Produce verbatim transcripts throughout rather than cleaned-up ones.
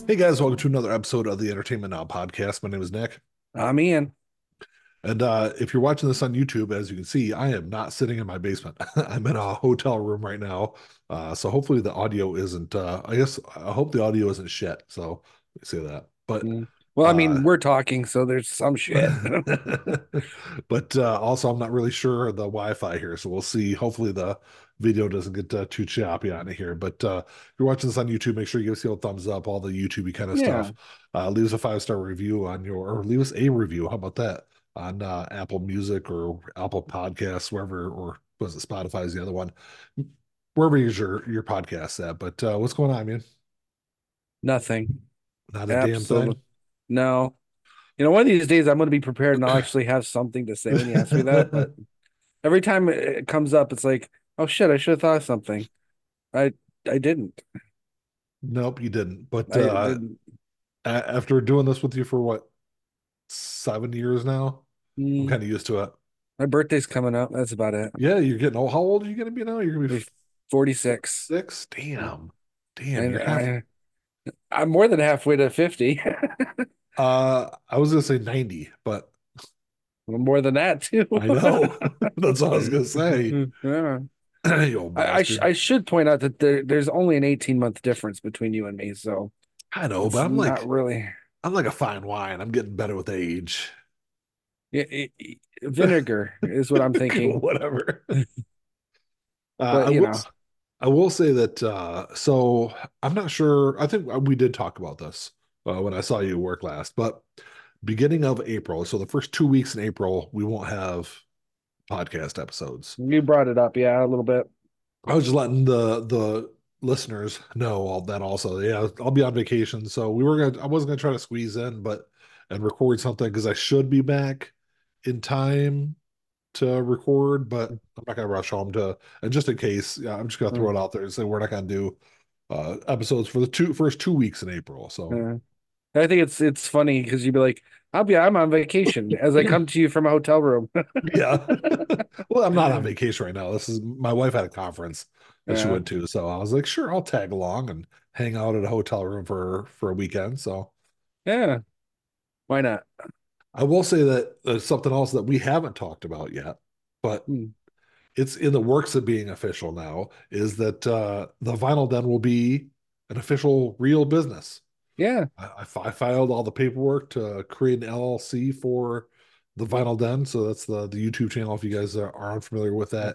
Hey guys, welcome to another episode of the Entertainment Now podcast. My name is Nick. I'm Ian. And uh, if you're watching this on YouTube, as you can see, I am not sitting in my basement. I'm in a hotel room right now. Uh, so hopefully the audio isn't, uh, I guess, I hope the audio isn't shit. So let me say that. But Mm. Well, I uh, mean, we're talking, so there's some shit. but uh, also, I'm not really sure of the Wi-Fi here, so we'll see. Hopefully, the video doesn't get uh, too choppy on it here. But uh, if you're watching this on YouTube, make sure you give us the old thumbs up, all the YouTubey kind of Yeah. stuff. Uh, leave us a five star review on your, or leave us a review. How about that on uh, Apple Music or Apple Podcasts, wherever, or was it Spotify is the other one, wherever you your your podcasts at. But uh, what's going on, man? Nothing. Not a damn Absolutely. thing. No. You know, one of these days I'm going to be prepared and I'll actually have something to say when you ask me that. But every time it comes up, it's like, oh shit, I should have thought of something. I I didn't. Nope, you didn't. But I uh, didn't. a- after doing this with you for what, seven years now, I'm Mm, kind of used to it. my birthday's coming up. That's about it. Yeah, you're getting old. How old are you going to be now? You're going to be Be forty-six. forty-six? Damn. Damn, And you're half. I I'm more than halfway to fifty. Uh, I was going to say ninety, but More than that too. I know. That's what I was going to say. Yeah. You old I, I, sh bastard. I should point out that there there's only an eighteen month difference between you and me, so I know, it's but I'm not like, really. I'm like a fine wine. I'm getting better with age. It, it, it- vinegar is what I'm thinking, Whatever. Uh, I but you will, know, I will say that, uh, so I'm not sure. I think we did talk about this uh, when I saw you at work last, but beginning of April, so the first two weeks in April, we won't have podcast episodes. you brought it up, yeah, a little bit. I was just letting the the listeners know all that also. Yeah, I'll be on vacation, so we were gonna. I wasn't gonna try to squeeze in, but and record something because I should be back in time to record, but I'm not gonna rush home to. And just in case, yeah, I'm just gonna throw Mm, it out there and say we're not gonna do uh episodes for the two first two weeks in April. So yeah. I think it's it's funny because you'd be like, "I'll be I'm on vacation," as I come to you from a hotel room. yeah. Well, I'm not on vacation right now. This is my wife had a conference that she Yeah, went to, so I was like, sure, I'll tag along and hang out at a hotel room for for a weekend. So yeah, why not? I will say that there's something else that we haven't talked about yet, but Hmm. it's in the works of being official now, is that uh, the Vinyl Den will be an official real business. Yeah, I, I fi- I filed all the paperwork to create an L L C for the Vinyl Den. So that's the the YouTube channel. If you guys are, are unfamiliar with that,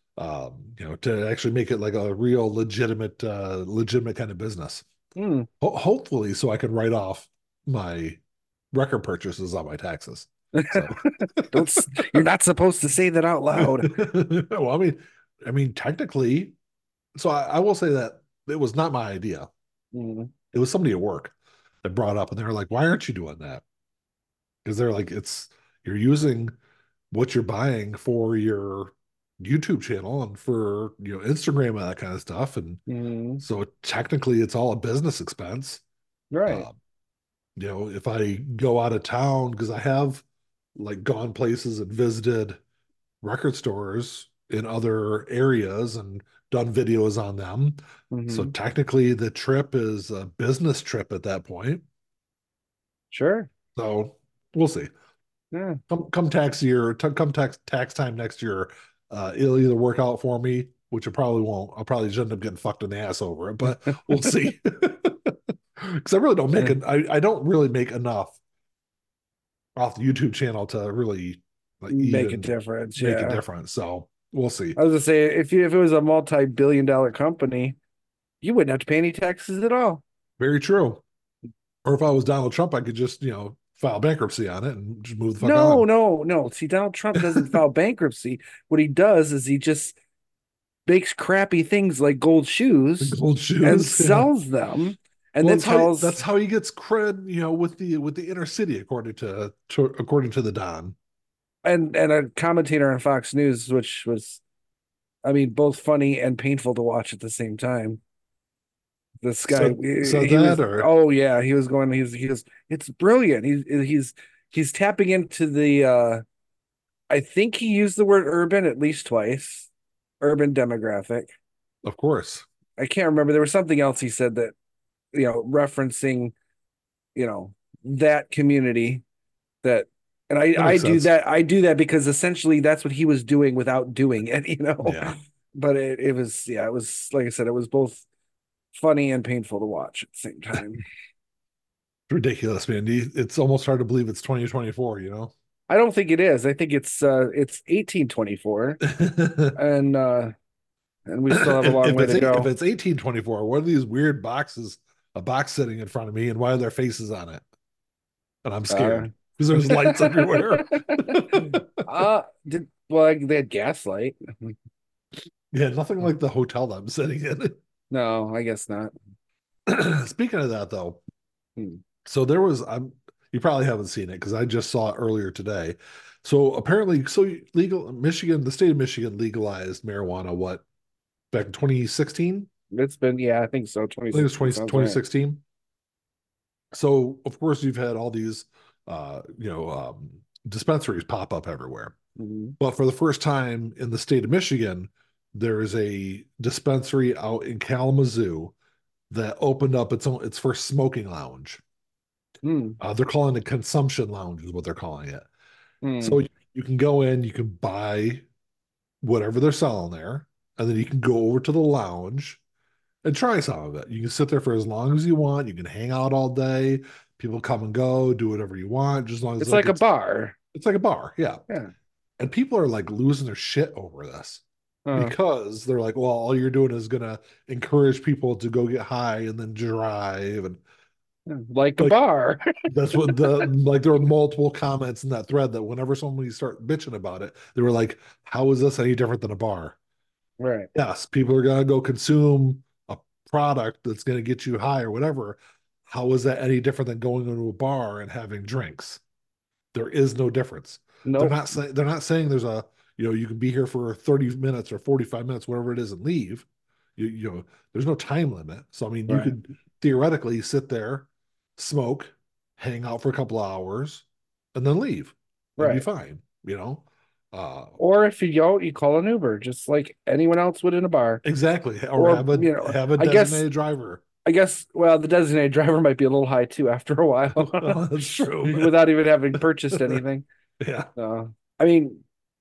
um, you know, to actually make it like a real legitimate, uh, legitimate kind of business. hmm. Ho- hopefully, so I can write off my record purchases on my taxes. So, Don't s- you're not supposed to say that out loud. well, I mean, I mean, technically, so I, I will say that it was not my idea. Hmm. It was somebody at work that brought up, and they were like, "Why aren't you doing that?" Because they're like, "It's you're using what you're buying for your YouTube channel and for you know Instagram and that kind of stuff, and Hmm. so technically, it's all a business expense." Right. Uh, you know, if I go out of town, because I have like gone places and visited record stores in other areas and done videos on them. So Hmm. technically, the trip is a business trip at that point. Sure. So we'll see. Yeah. Come come tax year, t- come tax tax time next year, uh, it'll either work out for me, which it probably won't. I'll probably just end up getting fucked in the ass over it, but we'll see. Because I really don't make Yeah. it. I, I don't really make enough off the YouTube channel to really like Make a even difference. make a Yeah. difference. So we'll see. I was gonna say if you if it was a multi-billion dollar company, you wouldn't have to pay any taxes at all. Very true. Or if I was Donald Trump, I could just, you know, file bankruptcy on it and just move the fuck No, on. no, no. See, Donald Trump doesn't file bankruptcy. What he does is he just makes crappy things like gold The shoes gold and shoes. Yeah. sells them and Well, then that's how tells that's how he gets cred, you know, with the with the inner city, according to, to according to the Don. and and a commentator on Fox News, which was I mean both funny and painful to watch at the same time. This guy, So so he that was, or oh yeah, he was going, he's, he was, it's brilliant. He's, he's, he's tapping into the, uh, I think he used the word urban at least twice, urban demographic. of course. I can't remember. There was something else he said that you know, referencing, you know, that community that, and I, That I makes do sense. that. I do that because essentially that's what he was doing without doing it, you know, Yeah. but it, it was, yeah, it was, like I said, it was both funny and painful to watch at the same time. Ridiculous, man. It's almost hard to believe it's twenty twenty-four, you know? I don't think it is. I think it's, uh, it's eighteen twenty-four if, and, uh, and we still have a long if way it's to if go. it's eighteen twenty-four, what are these weird boxes, a box sitting in front of me, and why are there faces on it? And I'm Uh, scared because there's lights everywhere. uh, did, well, like, they had gaslight. Yeah, nothing like the hotel that I'm sitting in. No, I guess not. Speaking of that, though, Hmm. so there was I'm you probably haven't seen it because I just saw it earlier today. So apparently, so legal Michigan, the state of Michigan legalized marijuana what back in twenty sixteen? It's been, yeah, I think so. I think it was twenty sixteen twenty, sounds right. twenty sixteen. So of course you've had all these uh, you know, um, dispensaries pop up everywhere. Mhm. But for the first time in the state of Michigan, there is a dispensary out in Kalamazoo that opened up its own its first smoking lounge. Hmm. Uh, they're calling it consumption lounge, is what they're calling it. So Hmm. you can go in, you can buy whatever they're selling there, and then you can go over to the lounge and try some of it. You can sit there for as long as you want. You can hang out all day. People come and go, do whatever you want, just as long as It's like like a it's bar. it's like a bar, yeah. Yeah. And people are like losing their shit over this Uh, because they're like, well, all you're doing is gonna encourage people to go get high and then drive and like a like bar. that's what the like there were multiple comments in that thread that whenever somebody start bitching about it, they were like, how is this any different than a bar? Right. Yes, people are gonna go consume a product that's gonna get you high or whatever. How is that any different than going into a bar and having drinks? There is no difference. They're Nope. not saying they're not saying there's a you know you can be here for thirty minutes or forty-five minutes, whatever it is, and leave. You you know, there's no time limit. So I mean you Right. could theoretically sit there, smoke, hang out for a couple of hours, and then leave and be Right. fine, you know? Uh Or if you don't, you call an Uber, just like anyone else would in a bar. exactly. Or Or, have a you know, have a I guess, designated driver. I guess, well, the designated driver might be a little high too after a while, Well, that's true. without even having purchased anything. Yeah. Uh, I mean,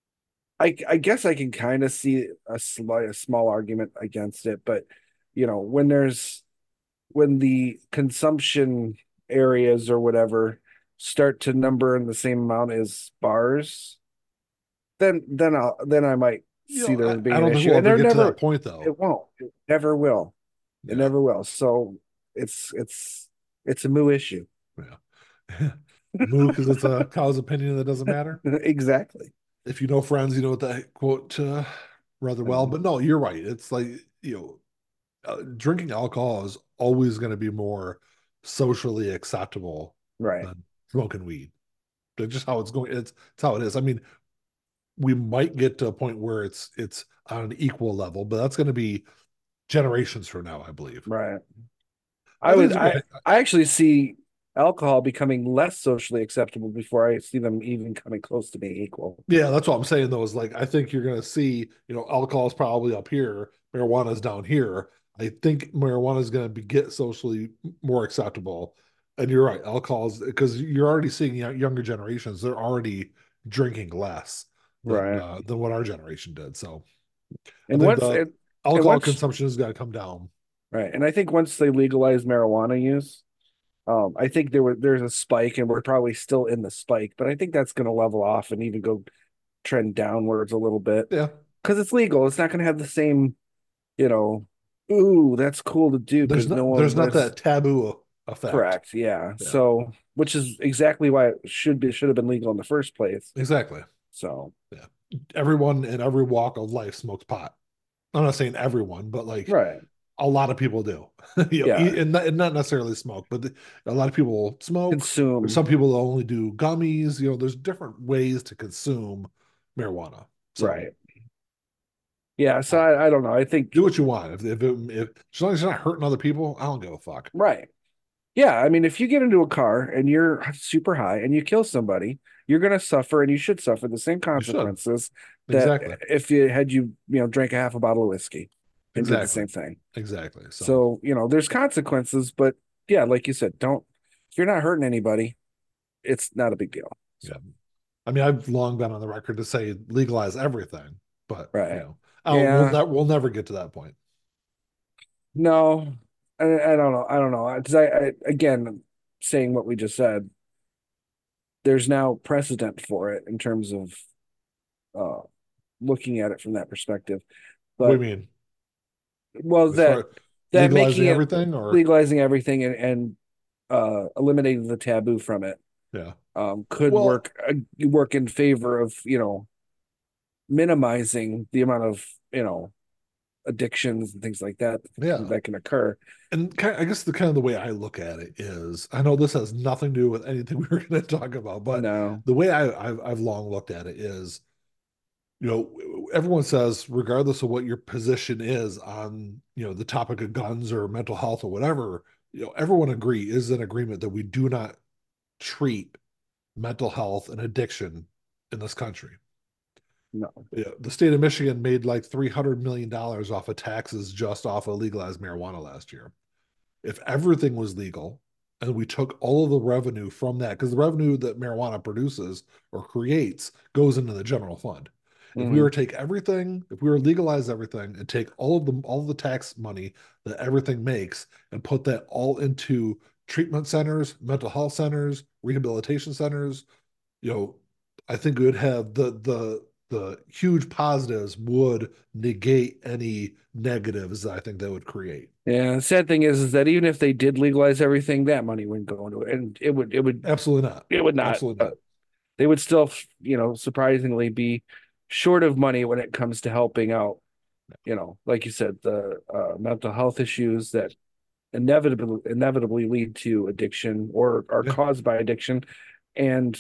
I I guess I can kind of see a slight a small argument against it, but you know, when there's when the consumption areas or whatever start to number in the same amount as bars, then then I'll then I might You see know, there I, being I an don't think issue. we'll And ever there get to that never point though. it won't. It never will. It Yeah. never will. So it's it's it's a moo issue. Yeah. Moo because it's a cow's opinion that doesn't matter. Exactly. If you know Friends, you know what that quote uh, rather well. Um, But no, you're right. It's like, you know, uh, drinking alcohol is always going to be more socially acceptable right. than smoking weed. That's just how it's going. It's, it's how it is. I mean, we might get to a point where it's it's on an equal level, but that's going to be generations from now, I believe. Right. I I think would it's I okay. I actually see alcohol becoming less socially acceptable before I see them even coming close to being equal. Yeah, that's what I'm saying though, is like I think you're gonna see, you know, alcohol is probably up here, marijuana is down here. I think marijuana is gonna be get socially more acceptable. And you're right, alcohol is because you're already seeing young- younger generations, they're already drinking less than Right. uh, than what our generation did. So I And think once the and, and alcohol once consumption has got to come down. right. And I think once they legalize marijuana use, um, I think there were there's a spike and we're probably still in the spike, but I think that's gonna level off and even go trend downwards a little bit. Yeah, Because it's legal. It's not gonna have the same, you know, ooh, that's cool to do there's because no not one there's not there's that taboo effect. correct. Yeah. Yeah, So which is exactly why it should be should have been legal in the first place. exactly. So Yeah, everyone in every walk of life smokes pot. I'm not saying everyone, but like right. a lot of people do. you know, Yeah. and not, and not necessarily smoke, but the, a lot of people smoke. There's Consume. some people that only do gummies. You know, there's different ways to consume marijuana. So Right. Yeah. So uh, I, I don't know. I think do what you want. If if, it, if as long as you're not hurting other people, I don't give a fuck. right. Yeah. I mean, if you get into a car and you're super high and you kill somebody, you're gonna suffer and you should suffer the same You should consequences that exactly. if you had you, you know, drank a half a bottle of whiskey. and did the Exactly. same thing. Exactly. So, So, you know, there's consequences, but yeah, like you said, don't, if you're not hurting anybody, it's not a big deal. yeah. So, I mean, I've long been on the record to say legalize everything, but you right. know, oh, we'll Yeah. never we'll never get to that point. No, I, I don't know. I don't know. Because I, I, again, saying what we just said, there's now precedent for it in terms of uh, looking at it from that perspective. What But do you mean? well, As that far that making legalizing it everything, or legalizing everything and, and uh, eliminating the taboo from it yeah. um, could Well, work uh, work in favor of you know minimizing the amount of you know addictions and things like that yeah. that can occur. And kind I guess the kind of the way I look at it is, I know this has nothing to do with anything we were going to talk about, but No. the way I, I've I've long looked at it is, you know, everyone says, regardless of what your position is on, you know, the topic of guns or mental health or whatever, you know, everyone agree is in agreement that we do not treat mental health and addiction in this country. No. Yeah, the state of Michigan made like three hundred million dollars off of taxes just off of legalized marijuana last year. If everything was legal and we took all of the revenue from that, because the revenue that marijuana produces or creates goes into the general fund. If we Mm-hmm. were to take everything, if we were to legalize everything and take all of the all of the tax money that everything makes and put that all into treatment centers, mental health centers, rehabilitation centers, you know, I think it would have the the the huge positives would negate any negatives that I think that would create. Yeah, the sad thing is, is that even if they did legalize everything, that money wouldn't go into it, and it would, it would, Absolutely not. it would not. Absolutely Uh, not. they would still, you know, surprisingly be short of money when it comes to helping out. You know, like you said, the uh, mental health issues that inevitably inevitably lead to addiction or are Yeah, caused by addiction, and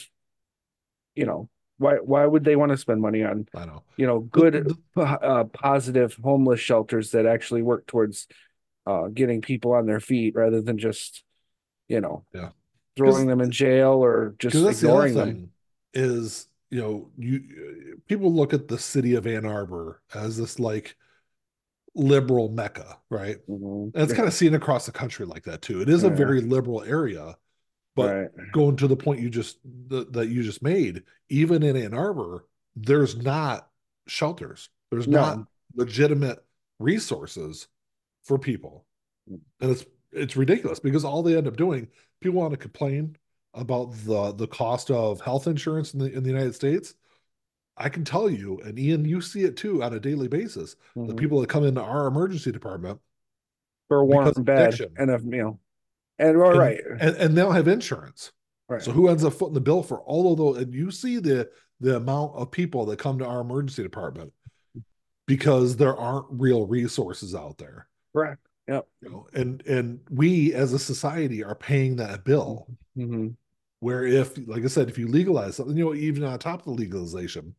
you know, why why would they want to spend money on, I know. you know, The, good, the, uh, positive homeless shelters that actually work towards uh, getting people on their feet rather than just, you know, yeah, throwing because them in jail or because just that's the other ignoring them. thing is, you know, you people look at the city of Ann Arbor as this like liberal mecca, right? Mhm. And it's kind Yeah, of seen across the country like that too. It is a yeah, very liberal area, but right. going to the point you just that, that you just made, even in Ann Arbor, there's not shelters. There's not No, legitimate resources for people. And it's it's ridiculous because all they end up doing, people want to complain about the the cost of health insurance in the in the United States. I can tell you, and Ian, you see it too on a daily basis. The mhm. people that come into our emergency department For a warm because of bed addiction, and a meal. And all and right, and, and they don't have insurance. right. So who ends up footing the bill for all of those? And you see the the amount of people that come to our emergency department because there aren't real resources out there. Correct. Yep. You know, and and we as a society are paying that bill. Mm-hmm. Where if, like I said, if you legalize something, you know, even on top of the legalization,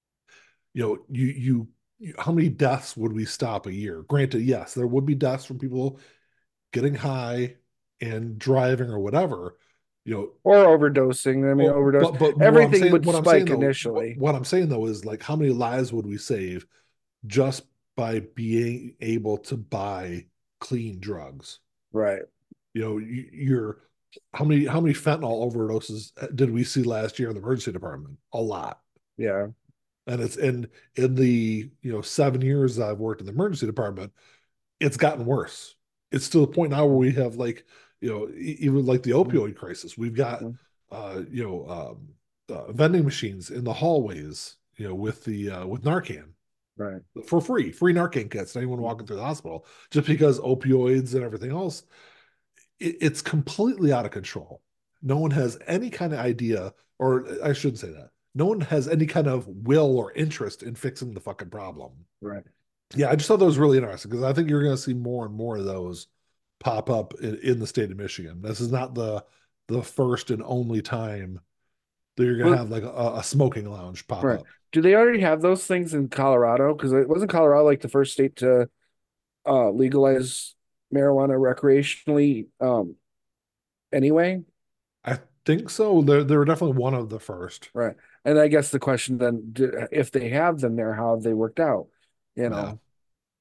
you know, you you, you how many deaths would we stop a year? Granted, yes, there would be deaths from people getting high and driving or whatever, you know. Or overdosing. I mean, Or, overdose. but but what I'm Everything saying, would what I'm saying spike though, what, initially. what I'm saying though is like how many lives would we save just by being able to buy clean drugs? Right. You know, you, you're how many how many fentanyl overdoses did we see last year in the emergency department? A lot. Yeah. And it's in in the you know seven years I've worked in the emergency department, it's gotten worse. It's to the point now where we have like you know e- even like the opioid crisis. We've got Mm-hmm. uh, you know um, uh, vending machines in the hallways, you know, with the uh, with Narcan Right. for free, free Narcan kits to anyone walking through the hospital, just because opioids and everything else. It, it's completely out of control. No one has any kind of idea, or I shouldn't say that. No one has any kind of will or interest in fixing the fucking problem. Right. Yeah, I just thought that was really interesting because I think you're going to see more and more of those pop up in, in the state of Michigan. This is not the the first and only time that you're going to Well, have like a, a smoking lounge pop right. up. Do they already have those things in Colorado? Because it wasn't Colorado like the first state to uh, legalize marijuana recreationally um, anyway? I think so. They're they're definitely one of the first. Right. And I guess the question then, do, if they have them there, how have they worked out? You Yeah. know,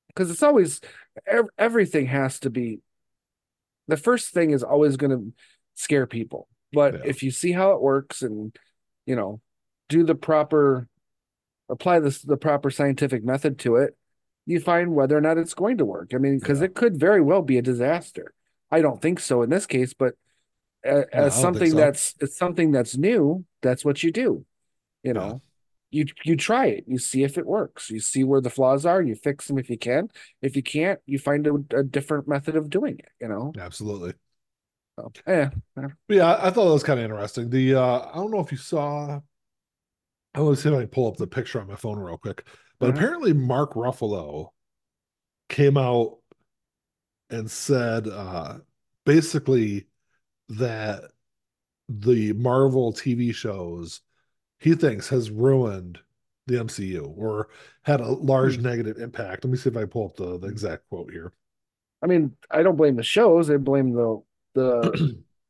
because it's always ev- everything has to be the first thing is always going to scare people. But Yeah, if you see how it works and, you know, do the proper, apply this, the proper scientific method to it, you find whether or not it's going to work. I mean, because yeah. it could very well be a disaster. I don't think so in this case, but No, as I don't think something so. that's it's something that's new, that's what you do. You Yeah, know, you you try it, you see if it works, you see where the flaws are, you fix them if you can. If you can't, you find a, a different method of doing it. You know, absolutely. so yeah, But yeah, I thought that was kind of interesting. The uh I don't know if you saw. I want to see if I can pull up the picture on my phone real quick. But uh-huh. apparently, Mark Ruffalo came out and said uh basically that the Marvel T V shows he thinks has ruined the M C U or had a large Hmm. negative impact. Let me see if I pull up the, the exact quote here. I mean, I don't blame the shows. I blame the the.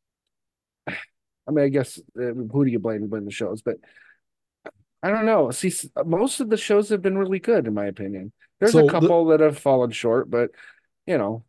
I mean, I guess uh, who do you blame? You blame the shows, but I don't know. See, most of the shows have been really good, in my opinion. There's a so the couple that have fallen short, but you know,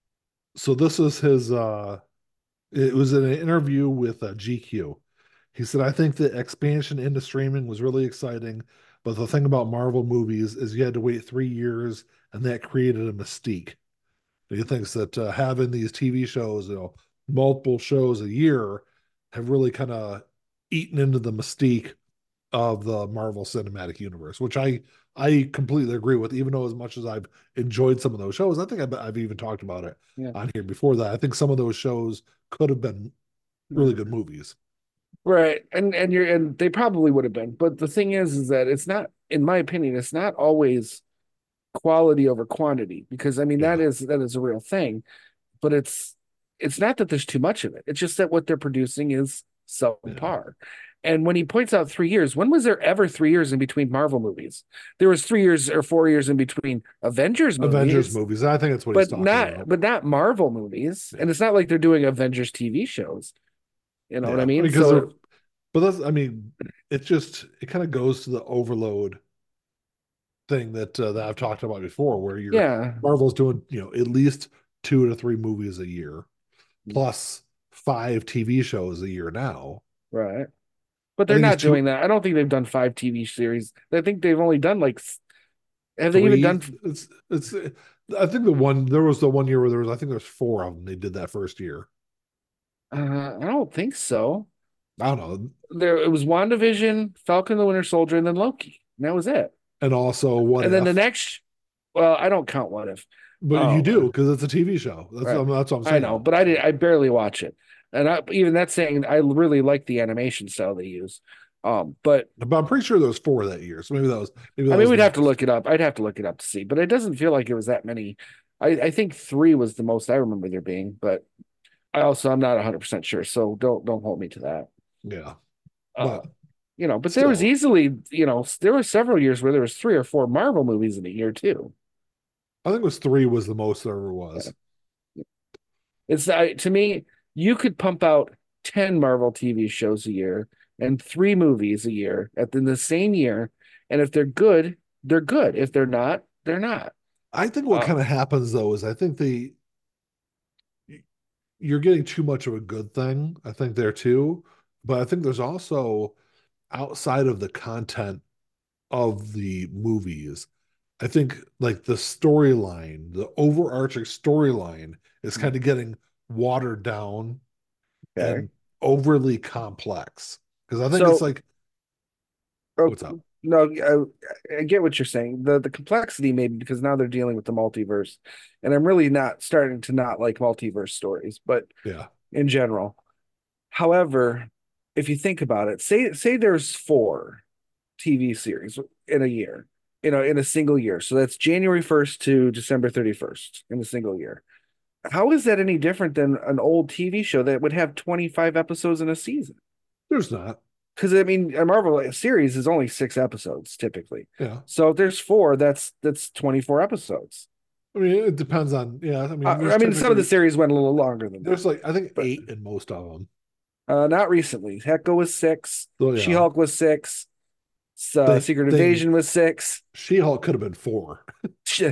so this is his uh it was in an interview with uh, G Q. He said, I think the expansion into streaming was really exciting, but the thing about Marvel movies is you had to wait three years and that created a mystique. He thinks that uh, having these T V shows, you know, multiple shows a year have really kind of eaten into the mystique of the Marvel Cinematic Universe, which I I completely agree with. Even though as much as I've enjoyed some of those shows, I think I've, I've even talked about it yeah. on here before that. I think some of those shows could have been really good movies. Right. And and you're and they probably would have been. But the thing is is that it's not, in my opinion, it's not always quality over quantity because I mean that Yeah, is that is a real thing, but it's it's not that there's too much of it. It's just that what they're producing is yeah. subpar. And when he points out three years, when was there ever three years in between Marvel movies? There was three years or four years in between Avengers Avengers movies, movies. I think that's what he's but talking not about. but not Marvel movies. Yeah, And it's not like they're doing Avengers T V shows. You know what I yeah. I mean? mean, because they're, So but that's, I mean, it just it kind of goes to the overload thing that uh, that I've talked about before, where you're yeah, Marvel's doing, you know, at least two to three movies a year, plus five T V shows a year now. right. But I they're think it's not two, doing that. I don't think they've done five T V series. I think they've only done like, have they even three. done? It's it's. I think the one there was the one year where there was I think there's four of them they did that first year. Uh, I don't think so. I don't know, There, it was WandaVision, Falcon the Winter Soldier, and then Loki. And that was it. and also What And then the If, next, well, I don't count What If. but you Oh, do because it's a T V show. That's right. that's what I'm I know, saying. but I did. So, I barely watch it, and I, even that's saying I really like the animation style they use. Um, but but I'm pretty sure there was four that year. So maybe that was maybe I that mean, was we'd the have to most. look it up. I'd have to look it up to see, but it doesn't feel like it was that many. I, I think three was the most I remember there being, but I also I'm not one hundred percent sure, so don't don't hold me to that. Yeah, Uh, but you know, but there was still, easily, you know, there were several years where there was three or four Marvel movies in a year too. I think it was three was the most there ever was. It's I, to me, you could pump out ten Marvel T V shows a year and three movies a year at the, in the same year, and if they're good, they're good. If they're not, they're not. I think what Uh, kind of happens though is I think they you're getting too much of a good thing. I think there too, but I think there's also outside of the content of the movies. I think like the storyline, the overarching storyline is kind of getting watered down okay. and overly complex. Because I think it's So like, oh, what's up? no, I, I get what you're saying. The the complexity maybe because now they're dealing with the multiverse, and I'm really not starting to not like multiverse stories, but Yeah. in general. However, if you think about it, say say there's four T V series in a year, you know, in a single year. So that's January first to December thirty-first in a single year. How is that any different than an old T V show that would have twenty-five episodes in a season? There's not. Because I mean, a Marvel series is only six episodes typically. Yeah. So if there's four, that's that's twenty-four episodes. I mean, it depends on, yeah. I mean, Uh, there's I mean, some of the typically, series went a little longer than that, there's like, I think but eight in most of them. uh, not recently. Echo was six. So, She yeah. Hulk was six. Uh, They, Secret they, Invasion was six. She Hulk could have been four.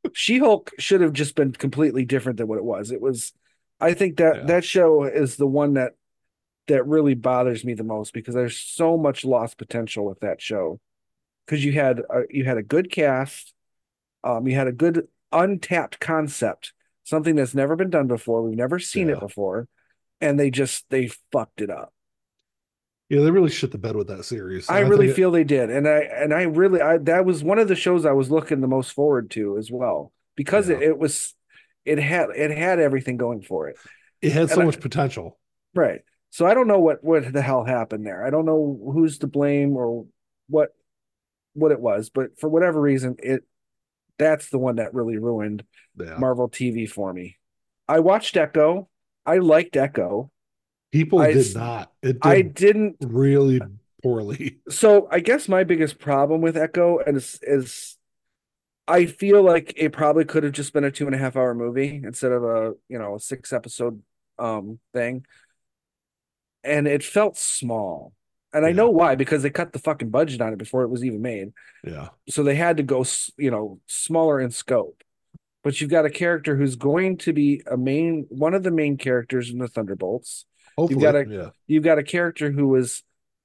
She-Hulk should have just been completely different than what it was. It was, I think that Yeah. that show is the one that that really bothers me the most because there's so much lost potential with that show. Because you had a, you had a good cast, um, you had a good untapped concept, something that's never been done before. We've never seen it Yeah. before, and they just they fucked it up. Yeah, they really shit the bed with that series. I And I really think it, feel they did, and I and I really I that was one of the shows I was looking the most forward to as well because yeah, it, it was it had it had everything going for it. it had And so I, much potential. right. So I don't know what what the hell happened there. I don't know who's to blame or what what it was, but for whatever reason, it that's the one that really ruined Yeah. Marvel T V for me. I watched Echo. I liked Echo. People I did not. It I did didn't. really poorly. So I guess my biggest problem with Echo is is I feel like it probably could have just been a two and a half hour movie instead of a you know a six episode um thing, and it felt small. And I Yeah. know why because they cut the fucking budget on it before it was even made, Yeah. so they had to go you know smaller in scope. But you've got a character who's going to be a main one of the main characters in the Thunderbolts. You've got Hopefully. a Yeah. you've got a character who was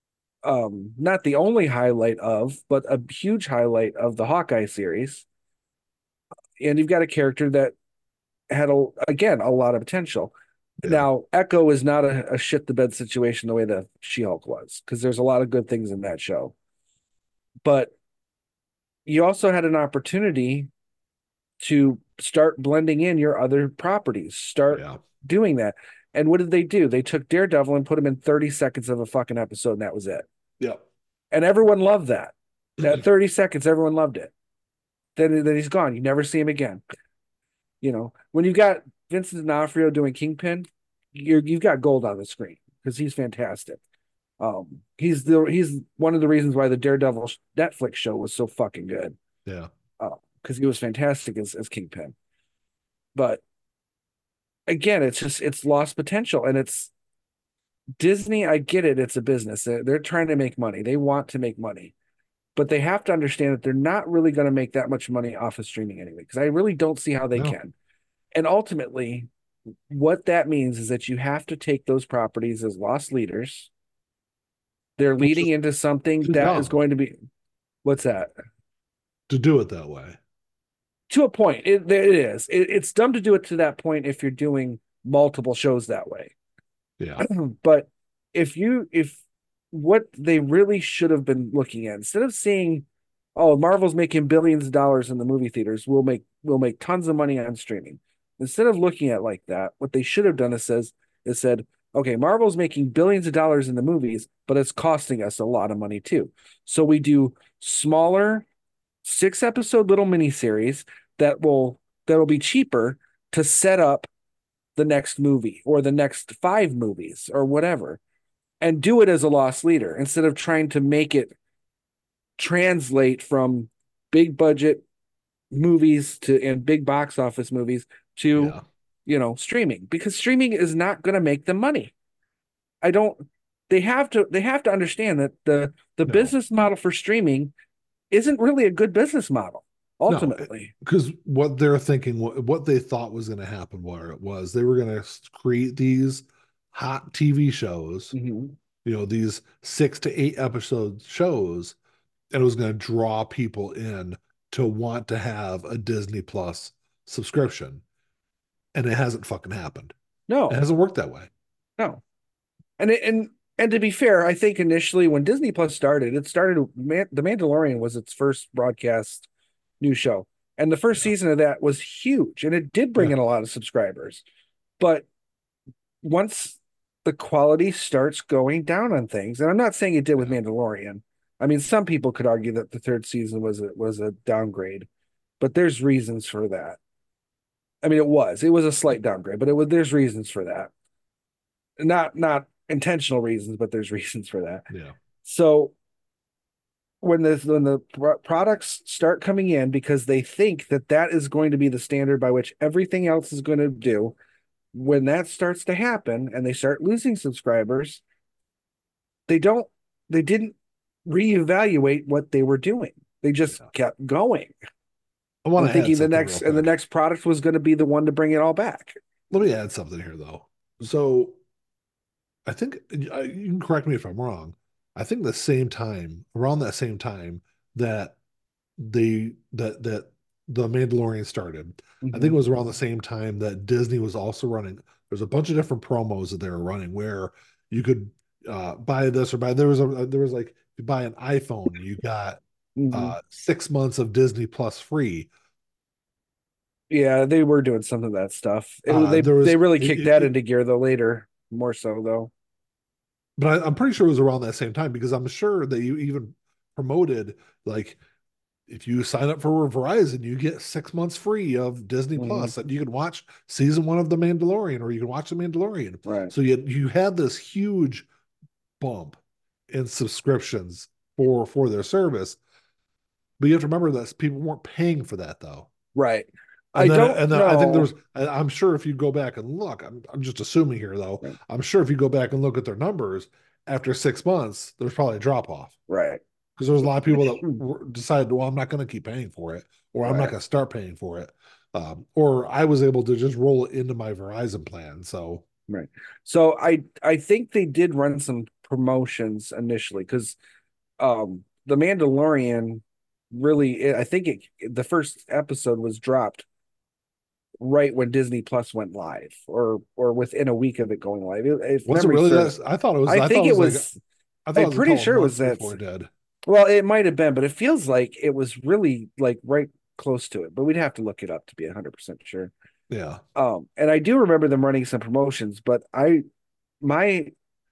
um not the only highlight of, but a huge highlight of the Hawkeye series. And you've got a character that had a again a lot of potential. Yeah. Now, Echo is not a, a shit the bed situation the way the She-Hulk was, because there's a lot of good things in that show. But you also had an opportunity to start blending in your other properties, start Yeah. doing that. And what did they do? They took Daredevil and put him in thirty seconds of a fucking episode, and that was it. Yeah. And everyone loved that. That thirty seconds, everyone loved it. Then, then he's gone. You never see him again. You know, when you got Vincent D'Onofrio doing Kingpin, you're, you've got gold on the screen because he's fantastic. Um, he's the he's one of the reasons why the Daredevil Netflix show was so fucking good. Yeah. Uh, because he was fantastic as, as Kingpin. But again, it's just it's lost potential, and it's Disney. I get it; it's a business. They're, they're trying to make money. They want to make money, but they have to understand that they're not really going to make that much money off of streaming anyway. Because I really don't see how they No. can. And ultimately, what that means is that you have to take those properties as lost leaders. They're Which leading is into something too that is dumb going to be what's that? to do it that way. To a point, it, it is. It, it's dumb to do it to that point if you're doing multiple shows that way. Yeah. But if you if what they really should have been looking at instead of seeing, oh, Marvel's making billions of dollars in the movie theaters, we'll make we'll make tons of money on streaming. Instead of looking at it like that, what they should have done is says is said, okay, Marvel's making billions of dollars in the movies, but it's costing us a lot of money too. So we do smaller six episode little miniseries that will that'll be cheaper to set up the next movie or the next five movies or whatever, and do it as a lost leader instead of trying to make it translate from big budget movies to and big box office movies to Yeah. you know streaming, because streaming is not going to make them money. I don't they have to they have to understand that the the No. business model for streaming isn't really a good business model No. ultimately. Because what they're thinking, what, what they thought was going to happen, where it was, they were going to create these hot T V shows, Mm-hmm. you know, these six to eight episode shows, and it was going to draw people in to want to have a Disney Plus subscription. And it hasn't fucking happened. It No, hasn't worked that way. no. And it, and and to be fair, I think initially when Disney Plus started, it started Man, The Mandalorian was its first broadcast new show. And the first Yeah. season of that was huge and it did bring Yeah. in a lot of subscribers. But once the quality starts going down on things, and I'm not saying it did with Yeah. Mandalorian. I mean, some people could argue that the third season was a, was a downgrade, but there's reasons for that. I mean, it was it was a slight downgrade, but it was there's reasons for that. Not not intentional reasons, but there's reasons for that. Yeah. So when the when the products start coming in because they think that that is going to be the standard by which everything else is going to do, when that starts to happen and they start losing subscribers, they don't they didn't reevaluate what they were doing. They just Yeah. kept going. I want and to add thinking the something next real and the quick. next product was going to be the one to bring it all back. Let me add something here, though. So I think uh, you can correct me if I'm wrong. I think the same time, around that same time that the that that the Mandalorian started, I think Mm-hmm. it was around the same time that Disney was also running. There's a bunch of different promos that they were running where you could uh, buy this or buy. There was a there was like if you buy an iPhone, you got Mm-hmm. uh, six months of Disney Plus free. Yeah, they were doing some of that stuff. It, Uh, they there they was, really it, kicked it, that it- into gear though later, more so though. but I, I'm pretty sure it was around that same time because I'm sure that you even promoted like if you sign up for Verizon, you get six months free of Disney Mm-hmm. Plus, and you can watch season one of The Mandalorian, or you can watch The Mandalorian. Right. So you you had this huge bump in subscriptions for for their service, but you have to remember that people weren't paying for that though. Right. I And then don't and then I think there know. was I'm sure if you go back and look, I'm I'm just assuming here though, Right. I'm sure if you go back and look at their numbers after six months, there's probably a drop off Right. because there's a lot of people that were, decided, well, I'm not going to keep paying for it, or I'm not Right. going to start paying for it, um, or I was able to just roll it into my Verizon plan. So Right. So I I think they did run some promotions initially because um The Mandalorian really I think it the first episode was dropped right when Disney Plus went live or or within a week of it going live. If was it memory really serves, that? I thought it was. I I thought think it it was like was I thought it I'm was a pretty couple sure it was months that. before it did. Well, it might have been, but it feels like it was really like right close to it. But we'd have to look it up to be one hundred percent sure. Yeah, Um, and I do remember them running some promotions, but I my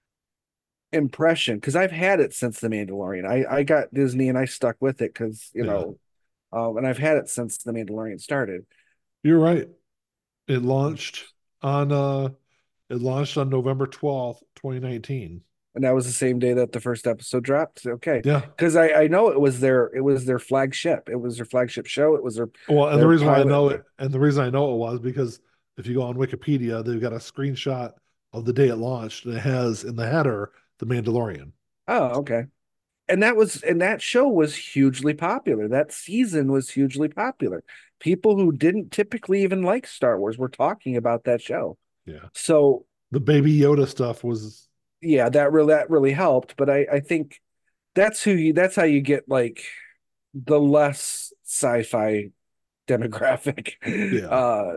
impression because I've had it since The Mandalorian. I I got Disney and I stuck with it because you yeah, know, um, and I've had it since The Mandalorian started. you're right. It launched on uh, it launched on November twelfth, twenty nineteen. And that was the same day that the first episode dropped. Okay, Yeah. because I I know it was their it was their flagship. It was their flagship show. It was their Well, and the their reason why I pilot. know it, and the reason I know it was because if you go on Wikipedia, they've got a screenshot of the day it launched, and it has in the header the Mandalorian. Oh, okay. And that was and that show was hugely popular. That season was hugely popular. People who didn't typically even like Star Wars were talking about that show. Yeah. So The Baby Yoda stuff was, yeah, that really that really helped. But I I think that's who you that's how you get like the less sci-fi demographic yeah, uh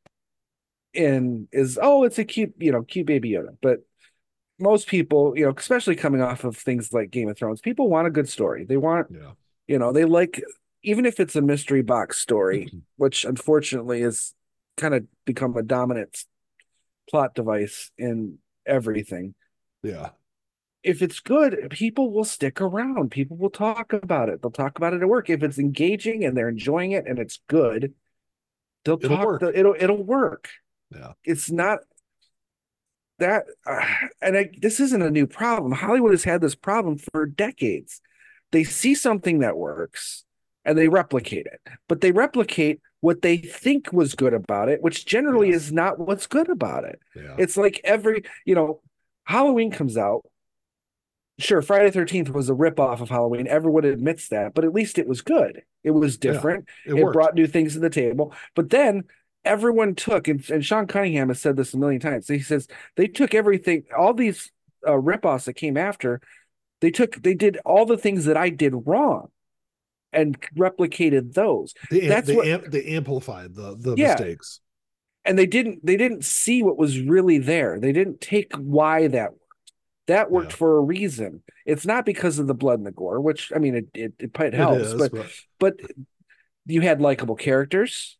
in is oh it's a cute you know cute baby Yoda. But most people, you know, especially coming off of things like Game of Thrones, people want a good story. They want, yeah. you know, they like, even if it's a mystery box story, which unfortunately is kind of become a dominant plot device in everything. Yeah. If it's good, people will stick around. People will talk about it. They'll talk about it at work. If it's engaging and they're enjoying it and it's good, they'll It'll talk. The, work. it'll it'll work. Yeah. It's not that, uh, and I, this isn't a new problem. Hollywood has had this problem for decades. They see something that works and they replicate it, but they replicate what they think was good about it, which generally Yeah. is not what's good about it. Yeah. It's like every, you know, Halloween comes out. Sure, Friday the thirteenth was a ripoff of Halloween. Everyone admits that, but at least it was good. It was Yeah. different. It It worked. brought new things to the table. But then everyone took, and, and Sean Cunningham has said this a million times. He says they took everything, all these uh, ripoffs that came after, they took, they did all the things that I did wrong and replicated those. They That's they what, amp, they amplified the the yeah. mistakes. And they didn't, they didn't see what was really there. They didn't take why that that worked Yeah. for a reason. It's not because of the blood and the gore, which I mean it it, it, it It helps, is, but but but you had likable characters.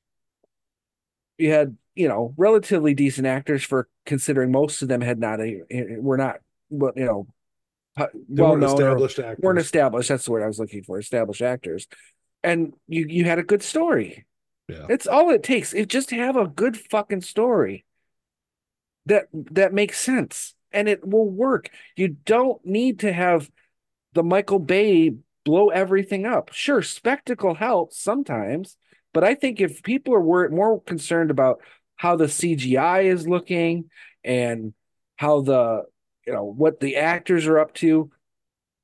You had, you know, relatively decent actors for considering most of them had not a were not well, you know, they well weren't known or established weren't actors. established. That's the word I was looking for, established actors. And you you had a good story. Yeah. It's all it takes. It just have a good fucking story that that makes sense and it will work. You don't need to have the Michael Bay blow everything up. Sure, spectacle helps sometimes, but I think if people are wor- more concerned about how the C G I is looking and how the you know what the actors are up to,